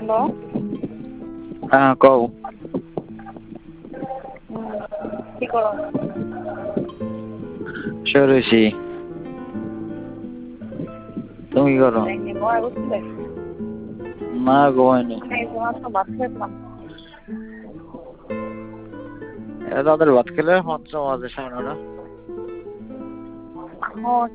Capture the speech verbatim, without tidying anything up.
হ্যাঁ কও কি করো সরেছি তুমি কি করো না ঘুমাইনি এরা তাদের ভাত খেলে মাত্র বাজে সাড়ে নটা